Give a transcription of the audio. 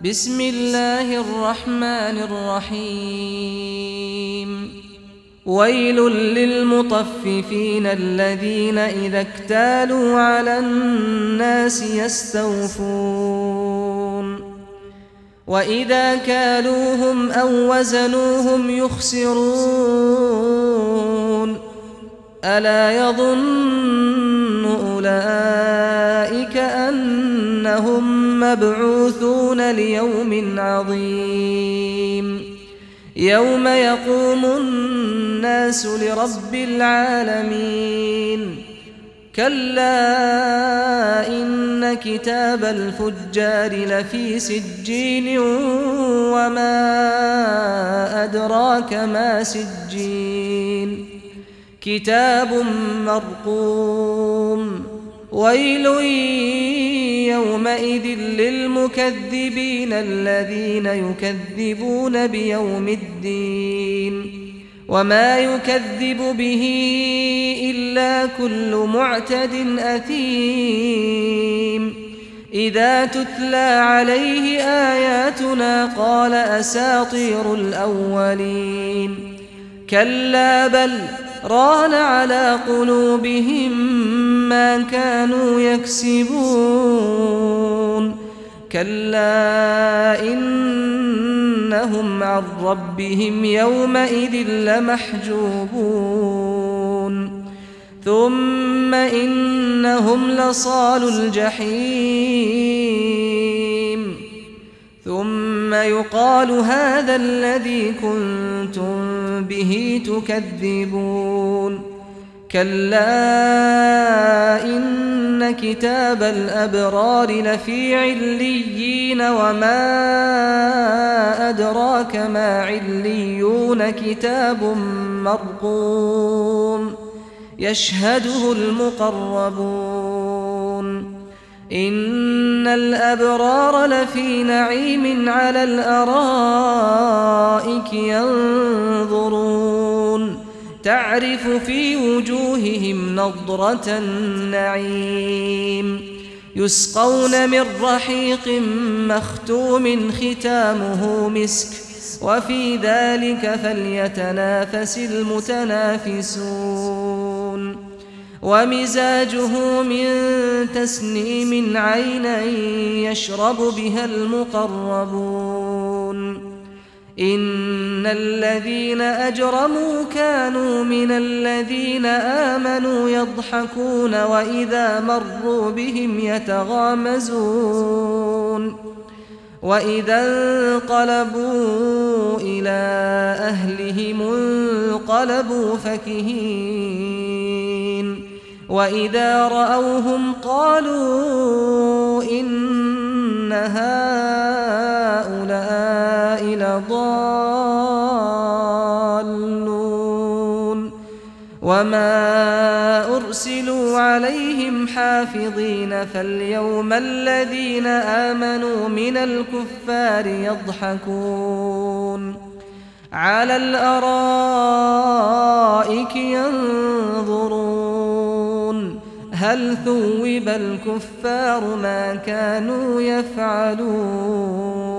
بسم الله الرحمن الرحيم ويل للمطففين الذين إذا اكتالوا على الناس يستوفون وإذا كالوهم أو وزنوهم يخسرون ألا يظن أولئك أنهم مبعوثون ليوم عظيم يوم يقوم الناس لرب العالمين كلا إن كتاب الفجار لفي سجين وما أدراك ما سجين كتاب مرقوم ويل يومئذ للمكذبين الذين يكذبون بيوم الدين وما يكذب به إلا كل معتد أثيم إذا تتلى عليه آياتنا قال أساطير الأولين كلا بل ران على قلوبهم ما كانوا يكسبون كلا إنهم عن ربهم يومئذ لمحجوبون ثم إنهم لصالو الجحيم ثم يقال هذا الذي كنتم به تكذبون كلا إن كتاب الأبرار لفي عليين وما أدراك ما عليون كتاب مرقوم يشهده المقربون إن الأبرار لفي نعيم على الأرائك ينظرون تعرف في وجوههم نضرة النعيم يسقون من رحيق مختوم ختامه مسك وفي ذلك فليتنافس المتنافسون ومزاجه من تسنيم عينا يشرب بها المقربون إن الذين أجرموا كانوا من الذين آمنوا يضحكون وإذا مروا بهم يتغامزون وإذا انقلبوا إلى أهلهم انقلبوا فكهين وإذا رأوهم قالوا إن هؤلاء لضالون وما أرسلوا عليهم حافظين فاليوم الذين آمنوا من الكفار يضحكون على الأرائك ينظرون هل ثوب الكفار ما كانوا يفعلون